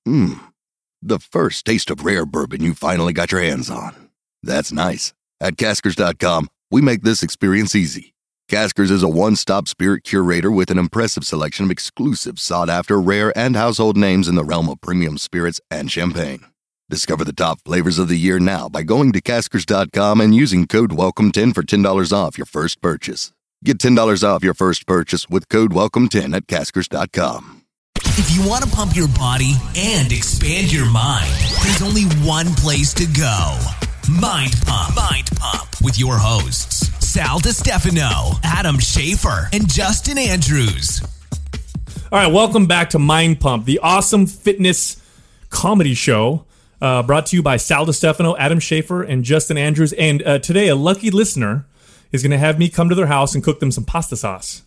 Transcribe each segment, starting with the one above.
The first taste of rare bourbon you finally got your hands on. That's nice. At Caskers.com, we make this experience easy. Caskers is a one-stop spirit curator with an impressive selection of exclusive, sought-after, rare, and household names in the realm of premium spirits and champagne. Discover the top flavors of the year now by going to Caskers.com and using code WELCOME10 for $10 off your first purchase. Get $10 off your first purchase with code WELCOME10 at Caskers.com. If you want to pump your body and expand your mind, there's only one place to go. Mind Pump. Mind Pump with your hosts, Sal DiStefano, Adam Schafer, and Justin Andrews. All right, welcome back to Mind Pump, the awesome fitness comedy show brought to you by Sal DiStefano, Adam Schafer, and Justin Andrews. And today, a lucky listener is going to have me come to their house and cook them some pasta sauce.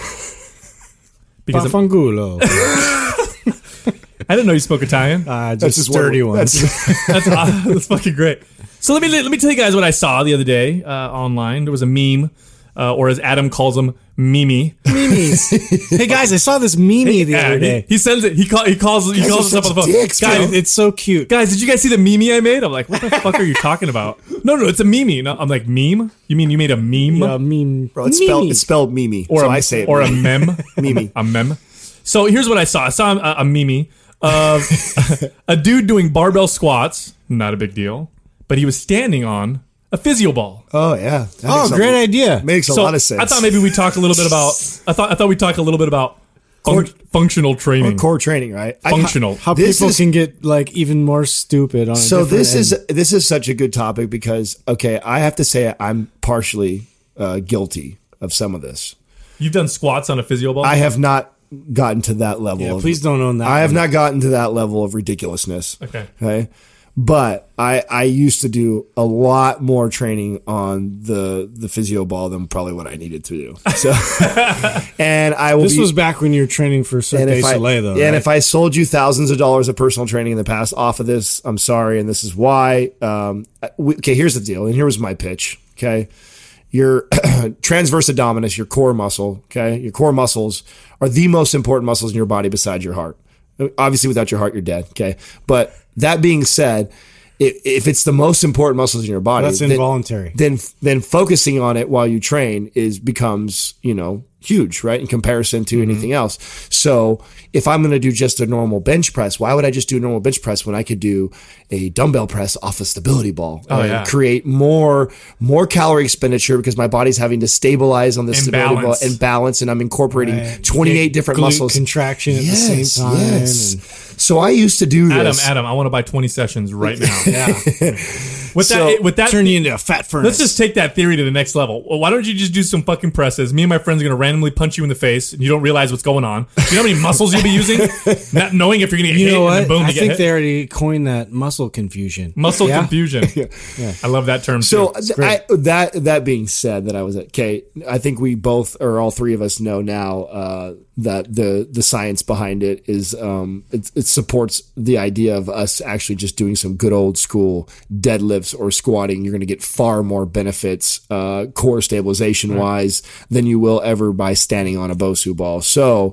Pafangulo. I didn't know you spoke Italian. Just dirty ones. That's fucking great. So let me tell you guys what I saw the other day online. There was a meme, or as Adam calls them, Mimi. Memes. Hey guys, I saw this Mimi the other day. He sends it. He calls us up on the phone. Dicks, guys, it's so cute. Guys, did you guys see the meme I made? I'm like, what the fuck are you talking about? No, it's a meme. No, I'm like, meme? You mean you made a meme? Yeah, meme. Bro, it's spelled Mimi. Or so I say it. Or Mimi. a mem. Mimi. A mem. So here's what I saw. I saw a meme of a dude doing barbell squats. Not a big deal. But he was standing on a physio ball. Oh, yeah. Great idea. Makes a lot of sense. I thought maybe we talked a little bit about. I thought we talked a little bit about functional training. Or core training, right? Functional. How people can get like even more stupid on. So this is such a good topic because I have to say I'm partially guilty of some of this. You've done squats on a physio ball? I have not gotten to that level. Yeah, please don't own that. I have not gotten to that level of ridiculousness. Okay. But I used to do a lot more training on the physio ball than probably what I needed to do. So, and this was back when you were training for Cirque du Soleil, though. Yeah, right? And if I sold you thousands of dollars of personal training in the past off of this, I'm sorry, and this is why. Here's the deal, and here was my pitch. Okay, your transverse abdominis, your core muscle. Okay, your core muscles are the most important muscles in your body besides your heart. Obviously, without your heart, you're dead. Okay, but that being said, if it's the most important muscles in your body, that's involuntary. Then focusing on it while you train becomes huge, right, in comparison to anything else. So if I'm going to do just a normal bench press, why would I just do a normal bench press when I could do a dumbbell press off a stability ball and create more calorie expenditure because my body's having to stabilize on the stability ball and balance, and I'm incorporating 28 different muscles. Contraction at the same time. Yes. So I used to do this. Adam, I want to buy 20 sessions right now. Yeah. With that, turn you into a fat furnace. Let's just take that theory to the next level. Well, why don't you just do some fucking presses? Me and my friends are going to randomly punch you in the face, and you don't realize what's going on. Do you know how many muscles you'll be using? Not knowing if you're going to get hit. And boom, I think they already coined that muscle confusion. Muscle confusion. Yeah. I love that term. So too. that being said, that I was at K. I think we both, or all three of us, know now that the science behind it is it supports the idea of us actually just doing some good old school deadlifts or squatting. You're going to get far more benefits core stabilization wise than you will ever by standing on a Bosu ball. So,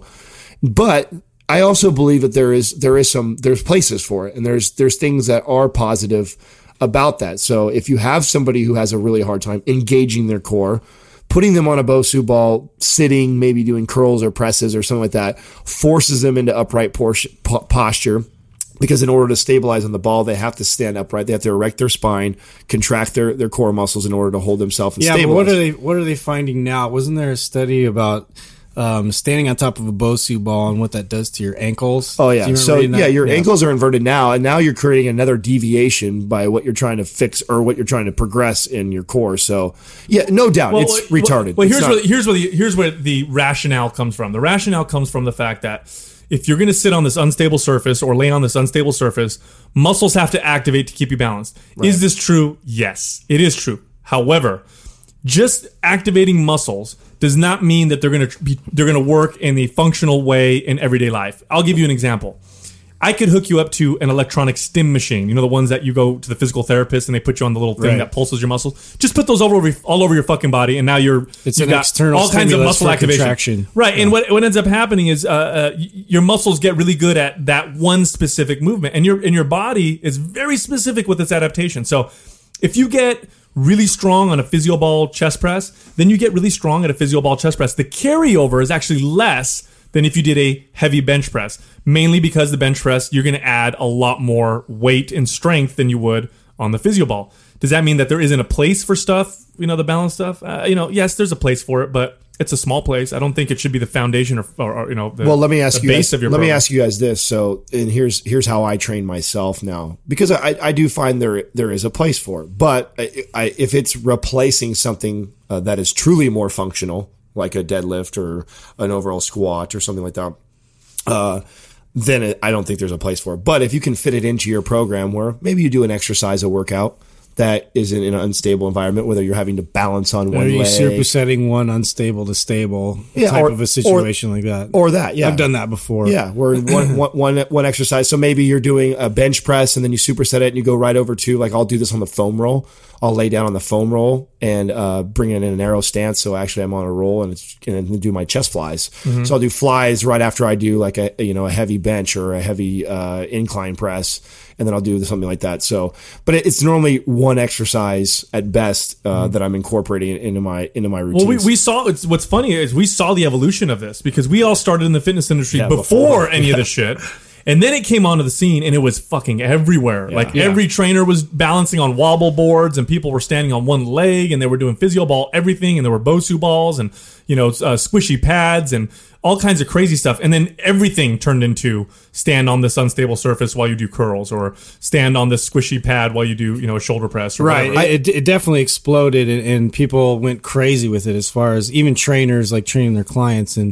but I also believe that there's places for it, and there's things that are positive about that. So if you have somebody who has a really hard time engaging their core, putting them on a Bosu ball, sitting, maybe doing curls or presses or something like that, forces them into upright posture. Because in order to stabilize on the ball, they have to stand upright. They have to erect their spine, contract their core muscles in order to hold themselves and stabilize. But what are they finding now? Wasn't there a study about standing on top of a Bosu ball and what that does to your ankles? Oh, yeah. So, your ankles are inverted now, and now you're creating another deviation by what you're trying to fix or what you're trying to progress in your core. So, yeah, no doubt, it's retarded. Well, here's where the rationale comes from. The rationale comes from the fact that if you're going to sit on this unstable surface or lay on this unstable surface, muscles have to activate to keep you balanced. Right. Is this true? Yes, it is true. However, just activating muscles does not mean that they're going to work in a functional way in everyday life. I'll give you an example. I could hook you up to an electronic stim machine. You know, the ones that you go to the physical therapist and they put you on the little thing that pulses your muscles. Just put those all over your fucking body, and now it's an external all kinds of muscle activation. Contraction. Right, and what ends up happening is your muscles get really good at that one specific movement, and your body is very specific with its adaptation. So if you get really strong on a physio ball chest press, then you get really strong at a physio ball chest press. The carryover is actually less than if you did a heavy bench press, mainly because the bench press, you're going to add a lot more weight and strength than you would on the physio ball. Does that mean that there isn't a place for stuff, the balance stuff? Yes, there's a place for it, but it's a small place. I don't think it should be the foundation or let me ask the base of your Let program. me ask you guys this. So, and here's how I train myself now, because I do find there is a place for it, but if it's replacing something that is truly more functional, like a deadlift or an overall squat or something like that, then I don't think there's a place for it. But if you can fit it into your program where maybe you do an exercise, a workout that is in an unstable environment, whether you're having to balance on one leg. Are you supersetting one unstable to stable type of a situation like that? Or that, yeah. I've done that before. Yeah, where one exercise. So maybe you're doing a bench press and then you superset it and you go right over to, like, I'll do this on the foam roll. I'll lay down on the foam roll and bring it in an arrow stance. So actually I'm on a roll and do my chest flies. Mm-hmm. So I'll do flies right after I do like a heavy bench or a heavy incline press. And then I'll do something like that. So, but it's normally one exercise at best that I'm incorporating into my routines. Well, we saw. What's funny is we saw the evolution of this because we all started in the fitness industry before any of this shit. And then it came onto the scene and it was fucking everywhere. Every trainer was balancing on wobble boards and people were standing on one leg and they were doing physio ball everything, and there were Bosu balls and squishy pads and all kinds of crazy stuff. And then everything turned into stand on this unstable surface while you do curls, or stand on this squishy pad while you do a shoulder press. Or right. whatever. It definitely exploded and people went crazy with it, as far as even trainers like training their clients. And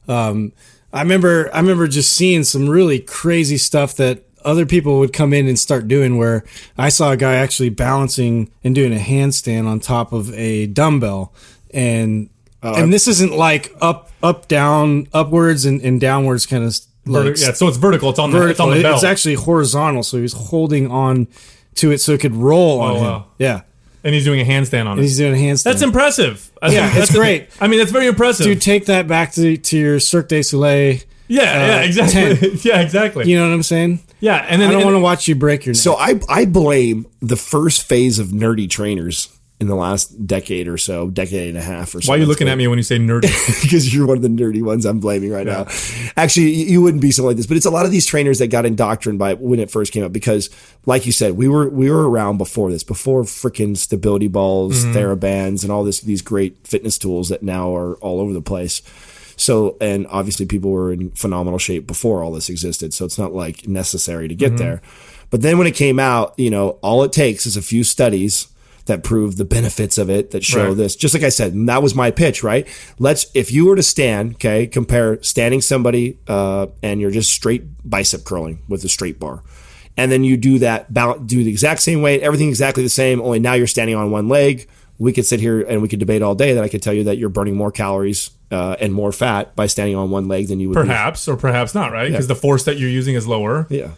I remember just seeing some really crazy stuff that other people would come in and start doing, where I saw a guy actually balancing and doing a handstand on top of a dumbbell. And this isn't like up, down, upwards and downwards kind of like. So it's vertical. It's on the belt. It's actually horizontal. So he's holding on to it so it could roll on him. Wow. Yeah. And he's doing a handstand on it. He's doing a handstand. That's impressive. It's great. That's very impressive. Dude, take that back to your Cirque du Soleil. Yeah, exactly. 10. Yeah, exactly. You know what I'm saying? Yeah, and then I don't want to watch you break your neck. So I blame the first phase of nerdy trainers in the last decade or so, decade and a half or so. Why are you looking at me when you say nerdy? Because you're one of the nerdy ones I'm blaming right now. Actually, you wouldn't be something like this, but it's a lot of these trainers that got indoctrined by it when it first came up, because like you said, we were around before this, before freaking stability balls, TheraBands, and all these great fitness tools that now are all over the place. So, and obviously people were in phenomenal shape before all this existed. So it's not like necessary to get there. But then when it came out, all it takes is a few studies that prove the benefits of it, that show this. Just like I said, and that was my pitch, right? If you were to stand, compare standing somebody and you're just straight bicep curling with a straight bar. And then you do that, do the exact same weight, everything exactly the same, only now you're standing on one leg. We could sit here and we could debate all day that I could tell you that you're burning more calories and more fat by standing on one leg than you would. Perhaps, or perhaps not, right? Because the force that you're using is lower. Yeah.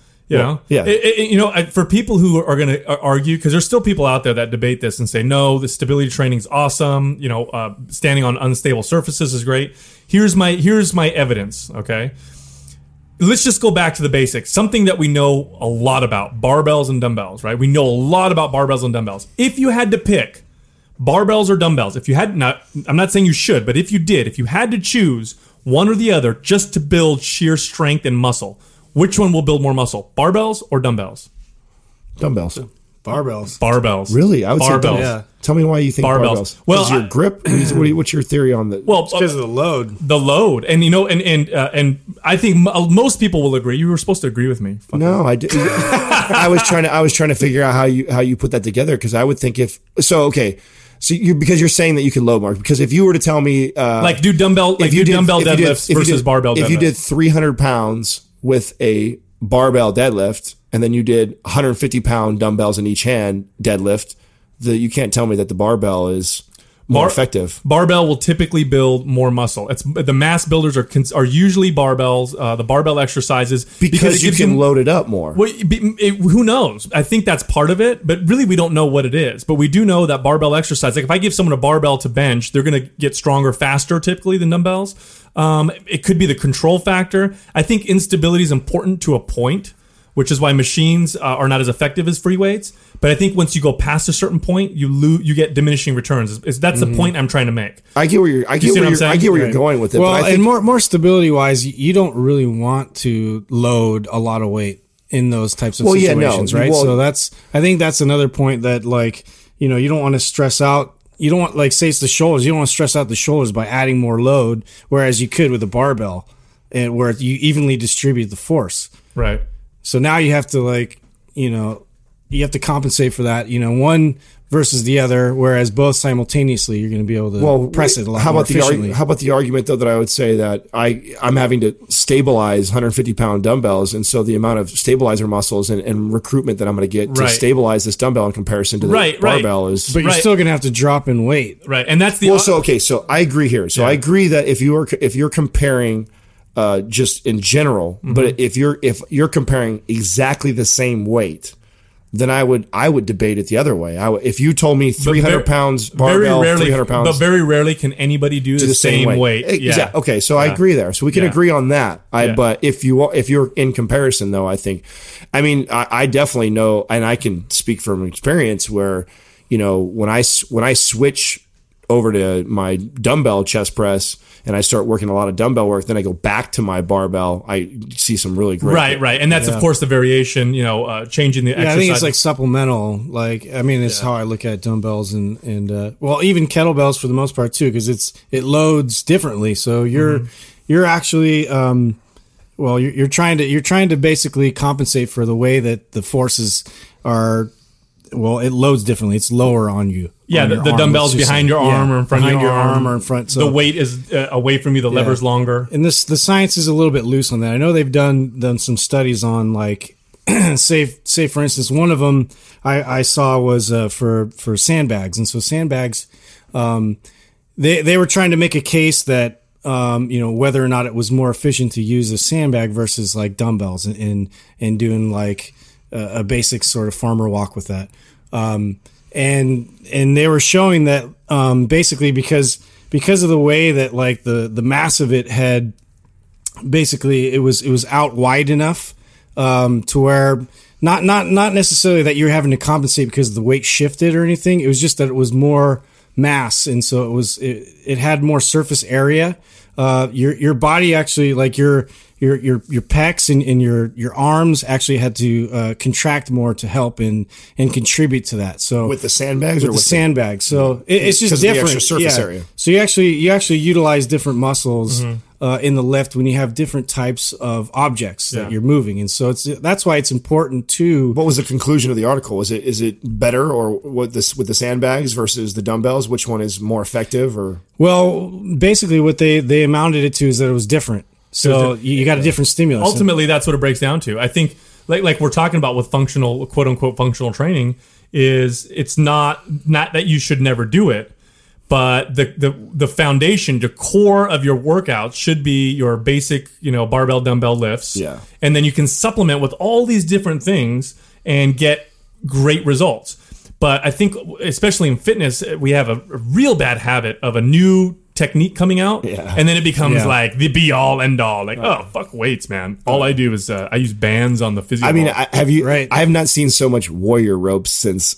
For people who are going to argue, because there's still people out there that debate this and say, no, the stability training is awesome. Standing on unstable surfaces is great. Here's my evidence. Okay. Let's just go back to the basics. Something that we know a lot about, barbells and dumbbells, right? We know a lot about barbells and dumbbells. If you had to pick barbells or dumbbells, I'm not saying you should, but if you had to choose one or the other just to build sheer strength and muscle, which one will build more muscle, barbells or dumbbels? Dumbbells. Barbells. Really? I would say barbells. dumbbells. Yeah. Tell me why you think barbells. Well, your grip? What's your theory on that? Well, because of the load. The load, and and I think most people will agree. You were supposed to agree with me. No, I did. I was trying to figure out how you put that together, because I would think because you're saying that you can load mark, because if you were to tell me do dumbbell deadlifts versus barbell deadlifts. If you did 300 pounds with a barbell deadlift, and then you did 150 pound dumbbells in each hand deadlift, you can't tell me that the barbell is. more effective. Barbell will typically build more muscle. It's the mass builders are usually barbells, the barbell exercises because you can load it up more. Well, who knows? I think that's part of it, but really we don't know what it is. But we do know that barbell exercise, like if I give someone a barbell to bench, they're going to get stronger faster typically than dumbbells. It could be the control factor. I think instability is important to a point, which is why machines are not as effective as free weights. But I think once you go past a certain point, you get diminishing returns. That's the point I'm trying to make. I get where you're going with it. Well, but I think, and more stability wise, you don't really want to load a lot of weight in those types of situations, right? Well, so I think that's another point that you don't want to stress out. You don't want, like, say it's the shoulders. You don't want to stress out the shoulders by adding more load, whereas you could with a barbell, and where you evenly distribute the force. Right. So now you have to you have to compensate for that, one versus the other, whereas both simultaneously you're going to be able to press it a lot more efficiently. How about the argument, though, that I would say that I'm having to stabilize 150-pound dumbbells, and so the amount of stabilizer muscles and recruitment that I'm going to get to stabilize this dumbbell in comparison to the barbell is... But you're still going to have to drop in weight. Right, and that's the... Well, so I agree here. So I agree that if you're comparing... just in general, but if you're comparing exactly the same weight, then I would debate it the other way. If you told me 300 pounds barbell, 300 pounds, but very rarely can anybody do the same weight. Exactly. Okay, so I agree there. So we can agree on that. But if you're in comparison, though, I definitely know, and I can speak from experience where, when I switch over to my dumbbell chest press and I start working a lot of dumbbell work, then I go back to my barbell, I see some really great... Right. And that's, of course, the variation, changing the exercise. I think it's like supplemental. It's how I look at dumbbells and even kettlebells for the most part, too, because it loads differently. So you're actually... you're trying to basically compensate for the way that the forces are... Well, it loads differently. It's lower on you. Yeah, the dumbbell's behind your arm or in front of your arm or in front. So the weight is away from you. The lever's longer. And the science is a little bit loose on that. I know they've done some studies on, like, say for instance, one of them I saw was for sandbags, and so sandbags, they were trying to make a case that whether or not it was more efficient to use a sandbag versus like dumbbells and doing like a basic sort of farmer walk with that. And they were showing that basically because of the way that like the mass of it had basically it was out wide enough to where not necessarily that you're having to compensate because the weight shifted or anything. It was just that it was more mass, and so it had more surface area. Your body actually, like your pecs and your arms actually had to contract more to help and contribite to that. So with the sandbags or with the sandbags, so it's just different. Of the extra surface area. So you actually utilize different muscles in the lift when you have different types of objects that you're moving, and so that's why it's important to. What was the conclusion of the article? Is it better or with the sandbags versus the dumbbells? Which one is more effective? Or well, basically what they amounted it to is that it was different. So you got a different stimulus. Ultimately, that's what it breaks down to. I think, like we're talking about with functional, quote unquote, functional training, is it's not that you should never do it, but the foundation, the core of your workouts should be your basic, barbell dumbbell lifts. Yeah, and then you can supplement with all these different things and get great results. But I think, especially in fitness, we have a real bad habit of a new technique coming out, and then it becomes like the be all end all. Like, oh, fuck weights, man. All I do is I use bands on the physio. I mean, I have not seen so much warrior ropes since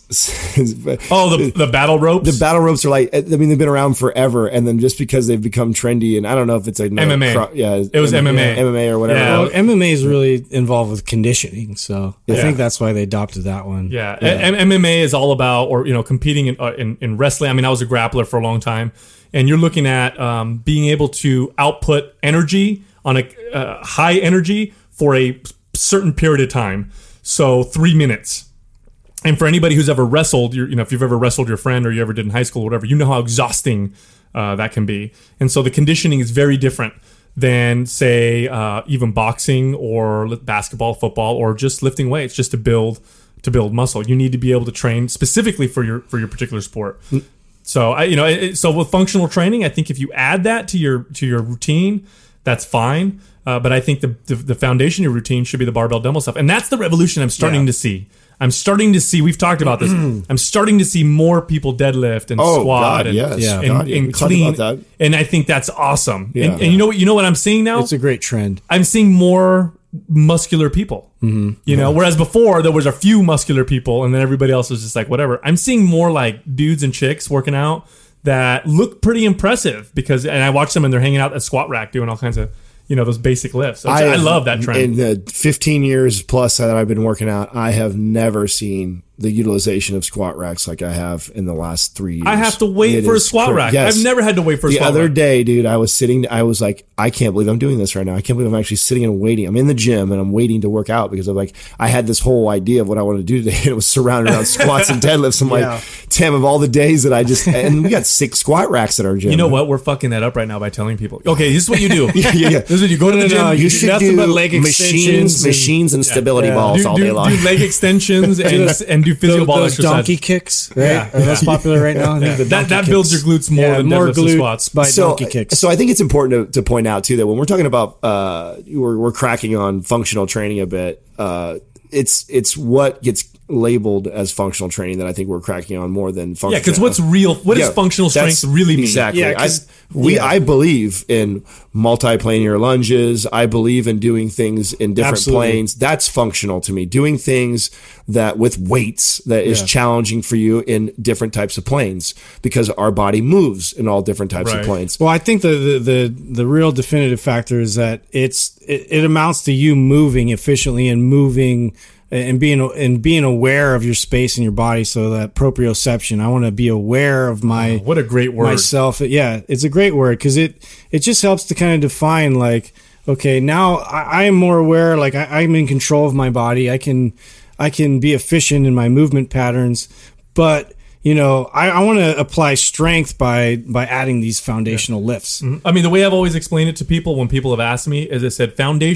the battle ropes. The battle ropes are like, they've been around forever, and then just because they've become trendy, and I don't know if it's like MMA. It was MMA or whatever. Yeah. Well, MMA is really involved with conditioning, so I think that's why they adopted that one. Yeah. MMA is all about, competing in wrestling. I mean, I was a grappler for a long time. And you're looking at being able to output energy on a high energy for a certain period of time. So 3 minutes. And for anybody who's ever wrestled, if you've ever wrestled your friend or you ever did in high school or whatever, you know how exhausting that can be. And so the conditioning is very different than, say, even boxing or basketball, football, or just lifting weights just to build muscle. You need to be able to train specifically for your particular sport. So so with functional training, I think if you add that to your routine, that's fine. But I think the foundation of your routine should be the barbell dumbbell stuff, and that's the revolution I'm starting to see. I'm starting to see. We've talked about this. I'm starting to see more people deadlift and squat and clean. And I think that's awesome. Yeah. And you know what I'm seeing now? It's a great trend. I'm seeing more muscular people. Whereas before there was a few muscular people, and then everybody else was just like whatever. I'm seeing more like dudes and chicks working out that look pretty impressive and I watch them and they're hanging out at squat rack doing all kinds of those basic lifts. So I love that trend. In the 15 years plus that I've been working out, I have never seen the utilization of squat racks like I have in the last 3 years. I have to wait for a squat rack. Yes. I've never had to wait for a squat rack. The other day, dude, I was like, I can't believe I'm doing this right now. I can't believe I'm actually sitting and waiting. I'm in the gym and I'm waiting to work out because I had this whole idea of what I wanted to do today. And it was surrounded around squats and deadlifts. I'm like, Tim, of all the days that and we got 6 squat racks at our gym. You know what? We're fucking that up right now by telling people, okay, this is what you do. This is what you go to the gym. You should do leg machines and stability balls all day long. Do leg extensions and do physical ball exercises. Donkey kicks, right? Are those popular right now? I think that builds your glutes more than more deadlifts and squats. By donkey kicks. So I think it's important to point out too that when we're talking about we're cracking on functional training a bit. It's what gets labeled as functional training that I think we're cracking on more than functional. Yeah, because what does functional strength really mean? Exactly. I believe in multiplanar lunges. I believe in doing things in different planes. That's functional to me. Doing things that with weights that is challenging for you in different types of planes because our body moves in all different types of planes. Well, I think the real definitive factor is that it amounts to you moving efficiently and moving and being aware of your space in your body. So that proprioception, I want to be aware of what a great word. Myself. Yeah, it's a great word because it just helps to kind of define like, okay, now I am more aware. Like I'm in control of my body. I can be efficient in my movement patterns, but I want to apply strength by adding these foundational lifts. Mm-hmm. I mean, the way I've always explained it to people when people have asked me is I said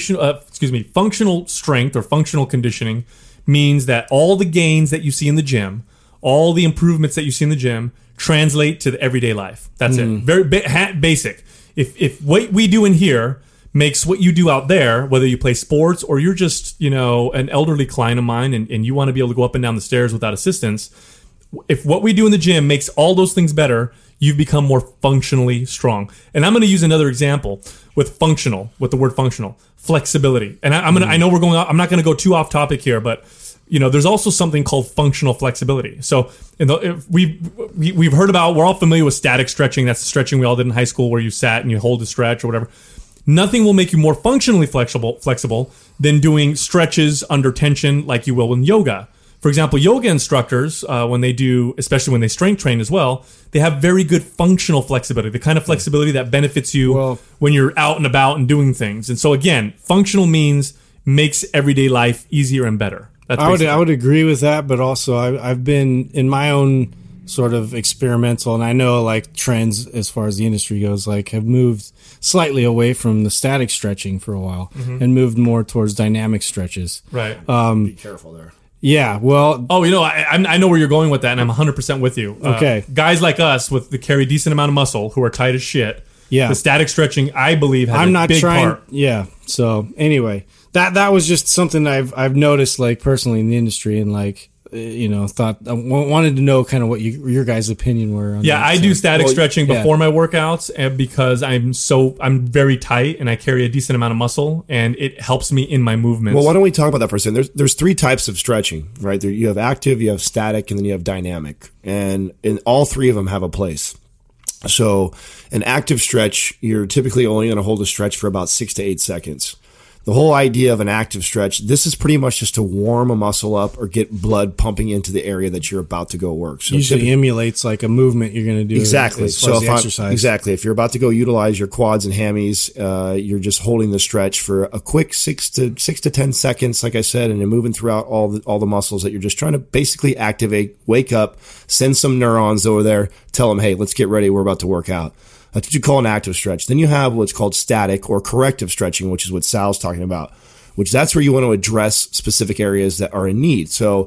functional strength or functional conditioning means that all the gains that you see in the gym, all the improvements that you see in the gym translate to the everyday life. That's it. Very basic. If what we do in here makes what you do out there, whether you play sports or you're just, an elderly client of mine and you want to be able to go up and down the stairs without assistance, if what we do in the gym makes all those things better, you've become more functionally strong. And I'm going to use another example with the word functional, flexibility. And I know we're going off, I'm not going to go too off topic here, but there's also something called functional flexibility. So we've heard about, we're all familiar with static stretching. That's the stretching we all did in high school where you sat and you hold a stretch or whatever. Nothing will make you more functionally flexible than doing stretches under tension like you will in yoga. For example, yoga instructors, especially when they strength train as well, they have very good functional flexibility, the kind of flexibility that benefits you when you're out and about and doing things. And so again, functional makes everyday life easier and better. I would agree with that, but also I've been in my own sort of experimental, and I know like trends as far as the industry goes, like have moved slightly away from the static stretching for a while and moved more towards dynamic stretches. Right. Be careful there. Yeah, well... Oh, I know where you're going with that, and I'm 100% with you. Okay. Guys like us that carry a decent amount of muscle who are tight as shit, the static stretching, I believe, has a big part. Yeah, so anyway, that was just something I've noticed, like, personally in the industry, and, like, wanted to know kind of what your guys' opinion were on that. I do static stretching before my workouts, and because I'm very tight and I carry a decent amount of muscle, and it helps me in my movements. Well, why don't we talk about that for a second? There's 3 types of stretching, right? You have active, you have static, and then you have dynamic, and all 3 of them have a place. So an active stretch, you're typically only going to hold a stretch for about 6 to 8 seconds. The whole idea of an active stretch, this is pretty much just to warm a muscle up or get blood pumping into the area that you're about to go work. So usually emulates like a movement you're going to do. Exactly. So if you're about to go utilize your quads and hammies, you're just holding the stretch for a quick 6 to 10 seconds, like I said, and you're moving throughout all the muscles that you're just trying to basically activate, wake up, send some neurons over there, tell them, hey, let's get ready. We're about to work out. That's what you call an active stretch. Then you have what's called static or corrective stretching, which is what Sal's talking about, which that's where you want to address specific areas that are in need. So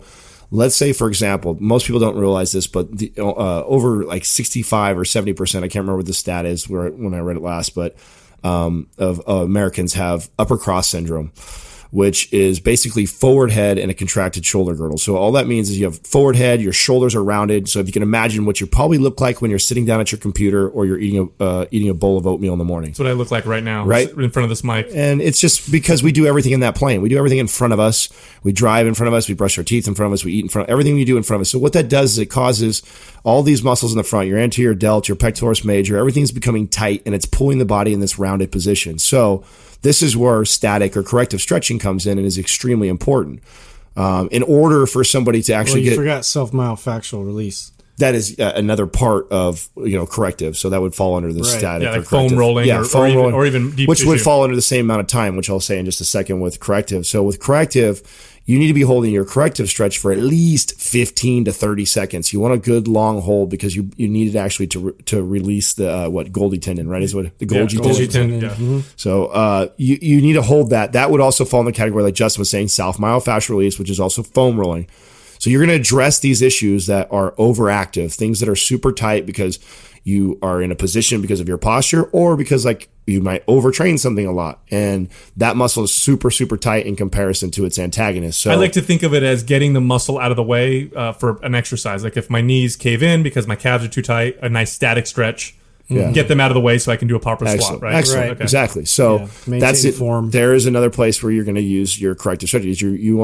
let's say, for example, most people don't realize this, but over like 65 or 70%, I can't remember what the stat is when I read it last, but of Americans have upper cross syndrome, which is basically forward head and a contracted shoulder girdle. So all that means is you have forward head, your shoulders are rounded. So if you can imagine what you probably look like when you're sitting down at your computer or you're eating a bowl of oatmeal in the morning. That's what I look like right now, right in front of this mic. And it's just because we do everything in that plane. We do everything in front of us. We drive in front of us. We brush our teeth in front of us. We eat in front of everything we do in front of us. So what that does is it causes all these muscles in the front, your anterior delt, your pectoralis major, everything's becoming tight and it's pulling the body in this rounded position. So this is where static or corrective stretching comes in and is extremely important. In order for somebody to actually you forgot self-myofascial release. That is another part of corrective. So that would fall under the static, yeah, like or corrective. foam rolling, foam rolling, or even deep which tissue. would fall under the same amount of time, which I'll say in just a second with corrective. So with corrective, you need to be holding your corrective stretch for at least 15 to 30 seconds. You want a good long hold because you need it actually to release the Golgi tendon, right? Is what the Golgi tendon. Yeah. Mm-hmm. So you need to hold that. That would also fall in the category, like Justin was saying, self-myofascial release, which is also foam rolling. So you're going to address these issues that are overactive, things that are super tight because you are in a position because of your posture or because like you might overtrain something a lot. And that muscle is super, super tight in comparison to its antagonist. So I like to think of it as getting the muscle out of the way for an exercise. Like if my knees cave in because my calves are too tight, a nice static stretch. Yeah. Get them out of the way so I can do a proper squat, right? Excellent. Right. Okay. Exactly. So that's it. Form. There is another place where you're going to use your corrective strategies.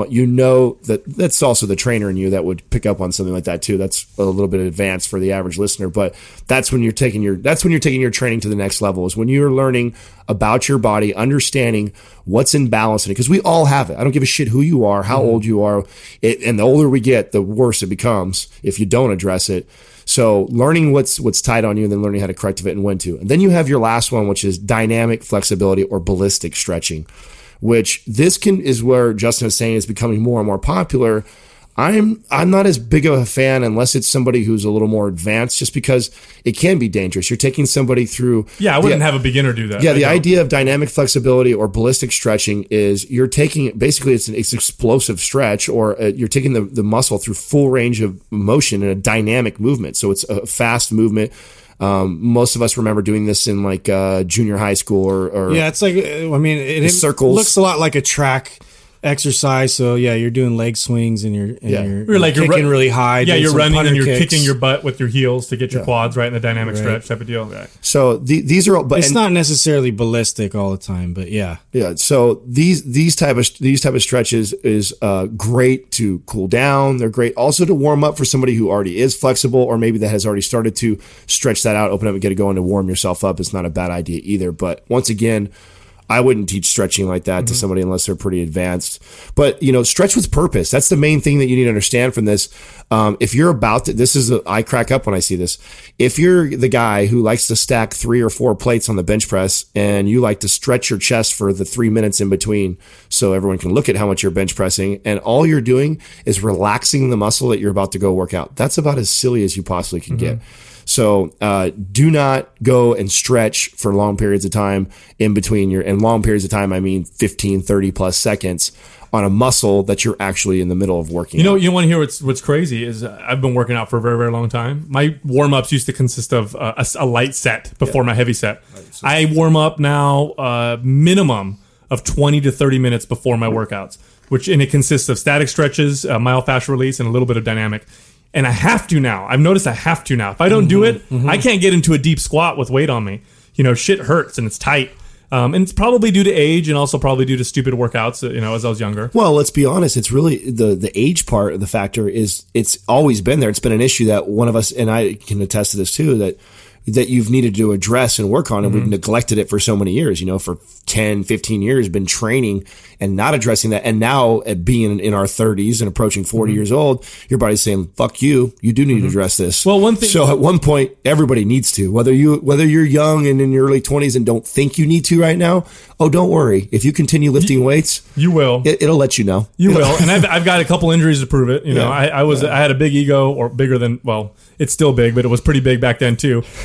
That's also the trainer in you that would pick up on something like that too. That's a little bit advanced for the average listener, but that's when you're taking your training to the next level, is when you're learning about your body, understanding what's in balance in it, because we all have it. I don't give a shit who you are, how old you are, and the older we get, the worse it becomes if you don't address it. So learning what's tight on you and then learning how to correct it and when to. And then you have your last one, which is dynamic flexibility or ballistic stretching, which is where Justin is saying is becoming more and more popular. I'm not as big of a fan unless it's somebody who's a little more advanced, just because it can be dangerous. You're taking somebody through. Yeah, I wouldn't have a beginner do that. Yeah, the idea of dynamic flexibility or ballistic stretching is you're taking, basically it's an explosive stretch, or you're taking the muscle through full range of motion in a dynamic movement. So it's a fast movement. Most of us remember doing this in like junior high school or yeah, it's like, I mean, it circles. Looks a lot like a track exercise. So yeah, you're doing leg swings and you're kicking really high. Yeah, you're running and you're kicks. kicking your butt with your heels to get your quads right in the dynamic stretch type of deal. Right. So these are all, but it's not necessarily ballistic all the time, but yeah. So these type of stretches is great to cool down. They're great also to warm up for somebody who already is flexible, or maybe that has already started to stretch that out, open up and get it going to warm yourself up. It's not a bad idea either. But once again, I wouldn't teach stretching like that to somebody unless they're pretty advanced. But, stretch with purpose. That's the main thing that you need to understand from this. If you're about to, I crack up when I see this. If you're the guy who likes to stack 3 or 4 plates on the bench press and you like to stretch your chest for the 3 minutes in between so everyone can look at how much you're bench pressing, and all you're doing is relaxing the muscle that you're about to go work out, that's about as silly as you possibly can get. So do not go and stretch for long periods of time in between and long periods of time, I mean 15, 30 plus seconds on a muscle that you're actually in the middle of working out. You want to hear what's crazy is I've been working out for a very, very long time. My warm-ups used to consist of a light set before my heavy set. I warm up now minimum of 20 to 30 minutes before my workouts, and it consists of static stretches, myofascial release, and a little bit of dynamic. And I have to now. I've noticed I have to now. If I don't do it, I can't get into a deep squat with weight on me. Shit hurts and it's tight. And it's probably due to age and also probably due to stupid workouts, as I was younger. Well, let's be honest. It's really the age part of the factor is it's always been there. It's been an issue that one of us, and I can attest to this too, that you've needed to address and work on, and we've neglected it for so many years, for 10, 15 years, been training and not addressing that. And now at being in our 30s and approaching 40 years old, your body's saying, fuck you, you do need to address this. Well, one thing. So at one point, everybody needs to, whether you're young and in your early 20s and don't think you need to right now. Oh, don't worry. If you continue lifting weights, you will. It'll let you know. You will. And I've got a couple injuries to prove it. I had a big ego, or bigger than, well, it's still big, but it was pretty big back then too,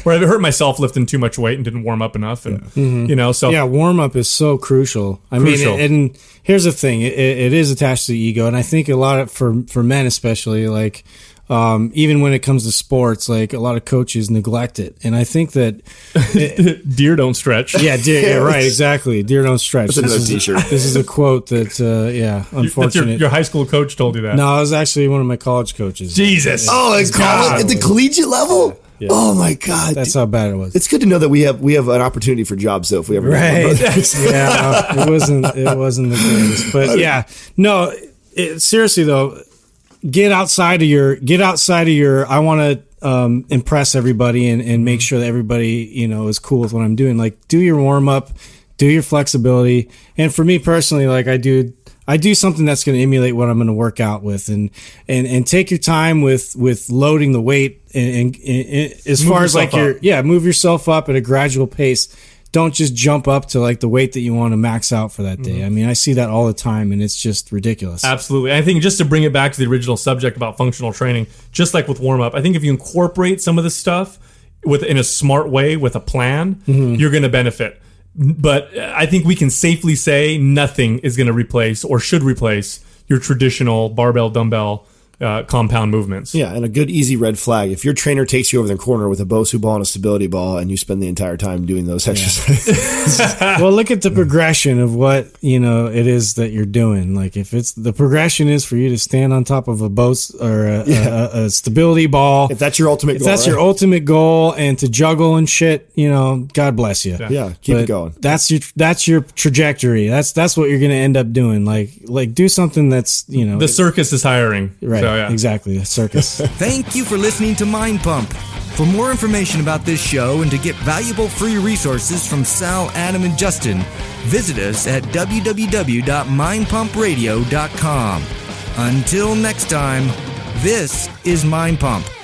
Or I've hurt myself lifting too much weight and didn't warm up enough, and you know, so Yeah, warm up is so crucial. I mean, and here's the thing: it is attached to the ego, and I think a lot of for men especially, like even when it comes to sports, like a lot of coaches neglect it, and I think that deer don't stretch. Yeah, deer. Right, exactly. Deer don't stretch. That's t-shirt. This is a quote that, unfortunate. That's your high school coach told you that. No, it was actually one of my college coaches. Jesus. Oh, at the collegiate level? Yeah. Oh my God. That's how bad it was. It's good to know that we have an opportunity for jobs though if we ever Right. Yeah, it wasn't the greatest. But yeah. No, seriously though, get outside of your I want to impress everybody and make sure that everybody, you know, is cool with what I'm doing. Like, do your warm up, do your flexibility. And for me personally, like I do something that's going to emulate what I'm going to work out with, and take your time with loading the weight and as Move far as like yourself move yourself up at a gradual pace. Don't just jump up to like the weight that you want to max out for that day. I mean, I see that all the time, and it's just ridiculous. Absolutely. I think just to bring it back to the original subject about functional training, just like with warm up, I think if you incorporate some of this stuff in a smart way with a plan, you're going to benefit. But I think we can safely say nothing is going to replace or should replace your traditional barbell dumbbell compound movements. Yeah, and a good easy red flag. If your trainer takes you over the corner with a Bosu ball and a stability ball and you spend the entire time doing those exercises. Well, look at the progression of what, you know, it is that you're doing. Like if it's the progression is for you to stand on top of a Bosu or a stability ball. If that's your ultimate goal. If that's your ultimate goal, and to juggle and shit, you know, God bless you. Yeah, keep it going. That's your trajectory. That's what you're going to end up doing. Like do something that's, you know, The circus is hiring. right. So, yeah. Exactly. A circus. Thank you for listening to Mind Pump. For more information about this show and to get valuable free resources from Sal, Adam, and Justin, visit us at www.mindpumpradio.com. Until next time, this is Mind Pump.